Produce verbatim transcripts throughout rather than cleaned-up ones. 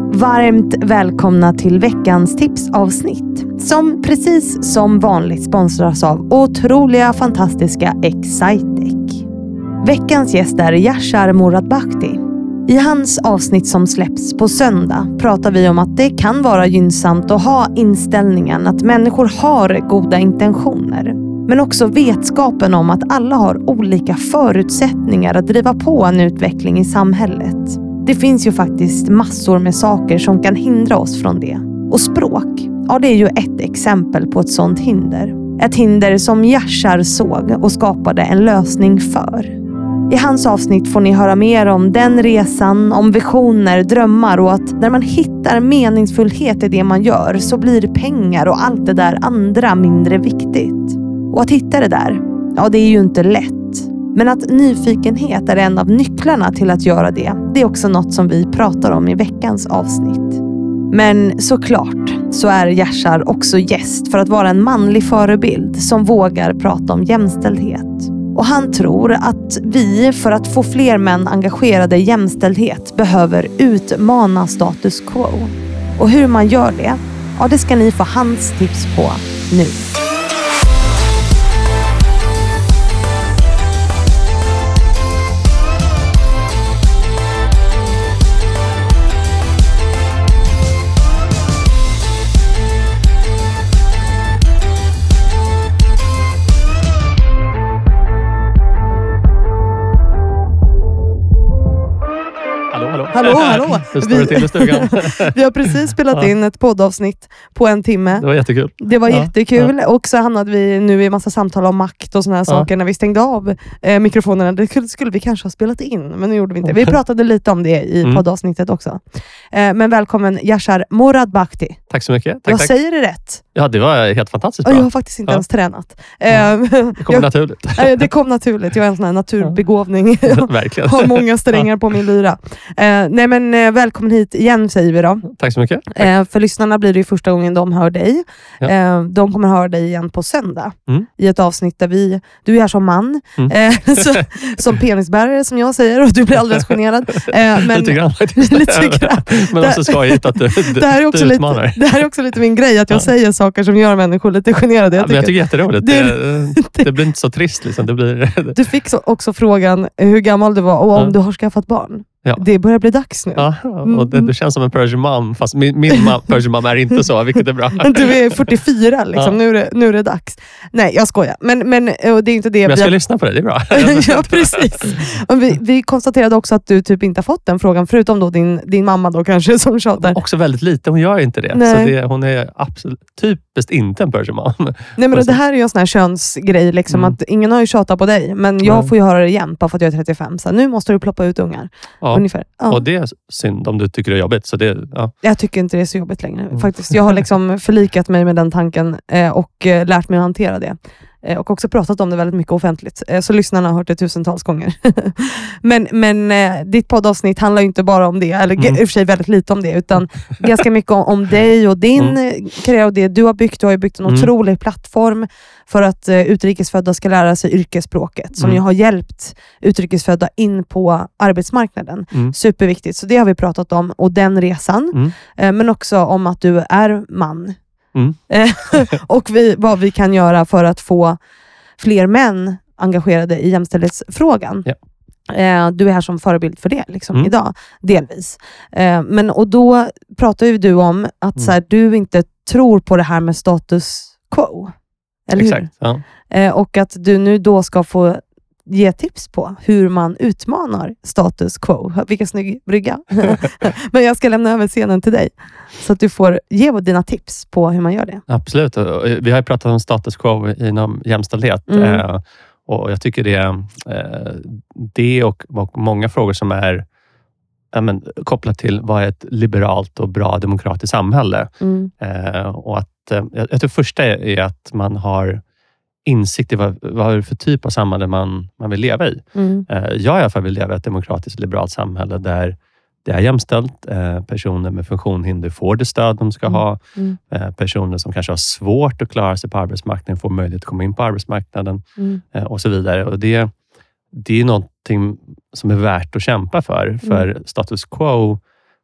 Varmt välkomna till veckans tipsavsnitt som precis som vanligt sponsras av otroliga fantastiska Excitec. Veckans gäst är Yashar Moradbakhti. I hans avsnitt som släpps på söndag pratar vi om att det kan vara gynnsamt att ha inställningen att människor har goda intentioner. Men också vetskapen om att alla har olika förutsättningar att driva på en utveckling i samhället. Det finns ju faktiskt massor med saker som kan hindra oss från det. Och språk, ja det är ju ett exempel på ett sådant hinder. Ett hinder som Yashar såg och skapade en lösning för. I hans avsnitt får ni höra mer om den resan, om visioner, drömmar och att när man hittar meningsfullhet i det man gör så blir pengar och allt det där andra mindre viktigt. Och att hitta det där, ja det är ju inte lätt. Men att nyfikenhet är en av nycklarna till att göra det, det är också något som vi pratar om i veckans avsnitt. Men såklart så är Yashar också gäst för att vara en manlig förebild som vågar prata om jämställdhet. Och han tror att vi för att få fler män engagerade i jämställdhet behöver utmana status quo. Och hur man gör det, ja det ska ni få hans tips på nu. Hallå, hallå. Hur står det till i stugan? Vi har precis spelat ja. in ett poddavsnitt på en timme. Det var jättekul. Det var ja. jättekul. Ja. Och så hamnade vi nu i en massa samtal om makt och såna här ja. saker. När vi stängde av eh, mikrofonerna. Det skulle, skulle vi kanske ha spelat in, men nu gjorde vi inte. Vi pratade lite om det i mm. poddavsnittet också. Eh, men välkommen Yashar Moradbakhti. Tack så mycket. Tack, Jag tack. säger det rätt. Ja, det var helt fantastiskt bra. Jag har faktiskt inte ja. ens tränat. Eh, ja. Det kom jag, naturligt. Eh, det kom naturligt. Jag är en sån här naturbegåvning. Verkligen. Har många strängar på min lyra. Eh, nej men eh, välkommen hit igen säger vi då. Tack så mycket. Eh, för lyssnarna blir det ju första gången de hör dig. Ja. Eh, de kommer höra dig igen på söndag. Mm. I ett avsnitt där vi, du är här som man. Mm. Eh, så, som penisbärare som jag säger. Och du blir alldeles generad. Eh, men, lite grann faktiskt. lite grann. Men också skojigt att du, du, det, här är också du utmanar. Lite, det här är också lite min grej. Att jag ja. säger saker som gör människor lite generade. Jag, ja, tycker, men jag tycker jätteroligt. Det, det, det, det blir inte så trist. Liksom. Det blir, du fick så, också frågan hur gammal du var och om ja. du har skaffat barn. Ja. Det börjar bli dags nu. Ja, och det, du känns som en Persian mom, fast min, min Persian mom är inte så, vilket är bra. Du är fyrtiofyra, liksom. Ja. nu, är det, nu är det dags. Nej, jag skojar. Men, men det är inte det. Men jag ska har... lyssna på det, det är bra. Ja, precis. Vi, vi konstaterade också att du typ inte har fått den frågan, förutom då din, din mamma då kanske som tjatar. Också väldigt lite, hon gör inte det. Nej. Så det, hon är absolut typiskt inte en Persian mom. Nej, men det här är ju en sån här könsgrej, liksom, mm. att ingen har ju tjatat på dig, men jag mm. får ju höra det igen bara för att jag är trettiofem. Så nu måste du ploppa ut ungar. Ja. Ungefär. Ja. Och det är synd om du tycker det är jobbigt. Så det, ja. Jag tycker inte det är så jobbigt längre. Mm. Faktiskt. Jag har liksom förlikat mig med den tanken eh, och eh, lärt mig att hantera det. Eh, och också pratat om det väldigt mycket offentligt. Eh, så lyssnarna har hört det tusentals gånger. men men eh, ditt poddavsnitt handlar ju inte bara om det. Eller mm. i och för sig väldigt lite om det. Utan ganska mycket om, om dig och din mm. karriär och det du har byggt. Du har ju byggt en mm. otrolig plattform för att eh, utrikesfödda ska lära sig yrkesspråket. Som mm. ju har hjälpt utrikesfödda in på arbetsmarknaden. Mm. Superviktigt. Så det har vi pratat om. Och den resan. Mm. Eh, men också om att du är man. Mm. och vi, vad vi kan göra för att få fler män engagerade i jämställdhetsfrågan. Ja. Eh, du är här som förebild för det liksom, mm. idag, delvis. Eh, men, och då pratar ju du om att mm. så här, du inte tror på det här med status quo. Eller Exakt, hur? ja. Eh, och att du nu då ska få ge tips på hur man utmanar status quo. Vilken snygg brygga. Men jag ska lämna över scenen till dig. Så att du får ge dina tips på hur man gör det. Absolut. Vi har ju pratat om status quo inom jämställdhet. Mm. Eh, och jag tycker det är eh, det och, och många frågor som är ja, men, kopplat till vad är ett liberalt och bra demokratiskt samhälle. Mm. Eh, och att, eh, jag tror första är, är att man har insikt i vad, vad är det för typ av samhälle man, man vill leva i. Mm. Eh, jag i alla fall vill leva i ett demokratiskt liberalt samhälle där det är jämställt. Eh, personer med funktionshinder får det stöd de ska mm. ha. Mm. Eh, personer som kanske har svårt att klara sig på arbetsmarknaden får möjlighet att komma in på arbetsmarknaden. Mm. Eh, och så vidare. Och det, det är någonting som är värt att kämpa för. Mm. För status quo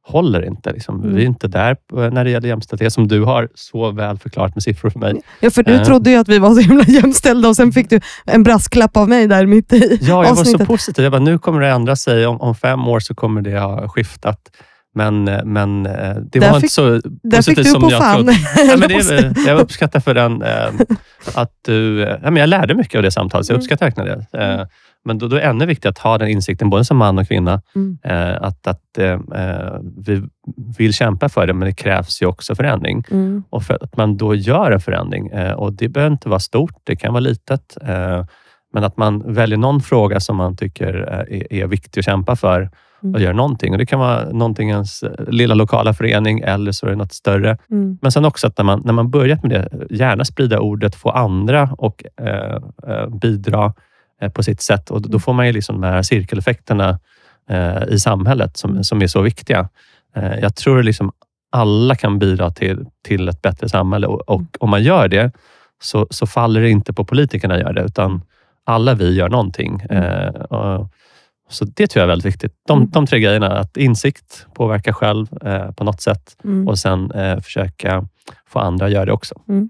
håller inte. Liksom. Mm. Vi är inte där när det gäller jämställdhet som du har så väl förklarat med siffror för mig. Ja, för du uh. trodde ju att vi var så himla jämställda och sen fick du en brasklapp av mig där mitt i Ja, jag avsnittet. var så positiv. Jag bara, nu kommer det ändra sig. Om, om fem år så kommer det ha skiftat. Men, men det där var fick, inte så där positivt fick du som på jag fan. trodde. Ja, men det är, jag uppskattar för den eh, att du... Ja, men jag lärde mycket av det samtalet, så jag uppskattar verkligen det. Eh, men då, då är det ännu viktigt att ha den insikten, både som man och kvinna, Mm. eh, att, att eh, vi vill kämpa för det, men det krävs ju också förändring. Mm. Och för att man då gör en förändring, eh, och det behöver inte vara stort, det kan vara litet, eh, men att man väljer någon fråga som man tycker är, är viktig att kämpa för och gör någonting. Och det kan vara någonting i ens lilla lokala förening eller så är det något större. Mm. Men sen också att när man, när man börjat med det, gärna sprida ordet, få andra och eh, eh, bidra eh, på sitt sätt. Och då får man ju liksom de här cirkeleffekterna eh, i samhället som, som är så viktiga. Eh, jag tror liksom alla kan bidra till, till ett bättre samhälle. Och, och om man gör det så, så faller det inte på politikerna att göra det, utan alla vi gör någonting. Eh, och, Så det tror jag är väldigt viktigt. De, Mm. de tre grejerna, att insikt, påverka själv eh, på något sätt Mm. och sen eh, försöka få andra att göra det också. Mm.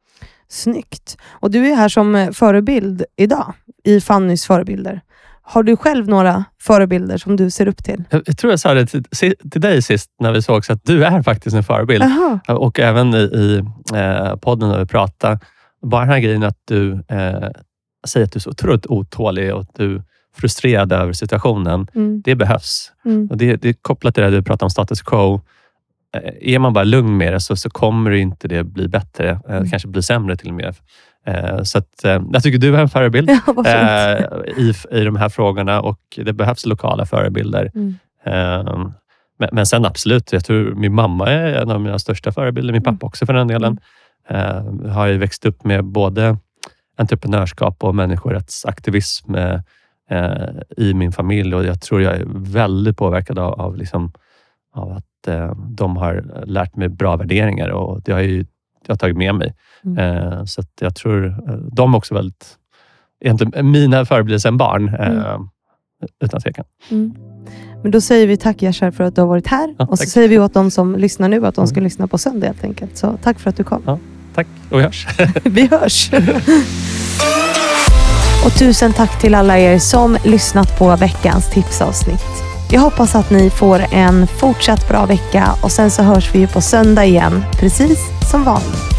Snyggt. Och du är här som förebild idag i Fannys förebilder. Har du själv några förebilder som du ser upp till? Jag, jag tror jag sa det till, till dig sist när vi såg, så att du är faktiskt en förebild. Aha. Och även i, i eh, podden när vi pratar. Bara den här grejen att du eh, säger att du är så otroligt otålig och att du frustrerad över situationen. Mm. Det behövs. Mm. Och det, det är kopplat till det du pratar om status quo. Eh, är man bara lugn med det så, så kommer det inte det bli bättre. Eh, Mm. Kanske bli sämre till och med. Eh, så att, eh, jag tycker du är en förebild Ja, vad fint. eh, i, i de här frågorna. Och det behövs lokala förebilder. Mm. Eh, men, men sen absolut, jag tror min mamma är en av mina största förebilder. Min pappa också för den delen. Eh, har ju växt upp med både entreprenörskap och människorättsaktivism eh, i min familj, och jag tror jag är väldigt påverkad av, av, liksom, av att eh, de har lärt mig bra värderingar, och det har ju jag har tagit med mig. Mm. Eh, så att jag tror eh, de är också väldigt, egentligen mina förebilder sedan barn, eh, Mm. utan tvekan. Mm. Men då säger vi tack Yashar för att du har varit här. Ja, och så tack. säger vi åt de som lyssnar nu att de ska Mm. lyssna på söndag helt enkelt. Så tack för att du kom. Ja, tack, och vi hörs. Vi hörs. Och tusen tack till alla er som lyssnat på veckans tipsavsnitt. Jag hoppas att ni får en fortsatt bra vecka och sen så hörs vi ju på söndag igen, precis som vanligt.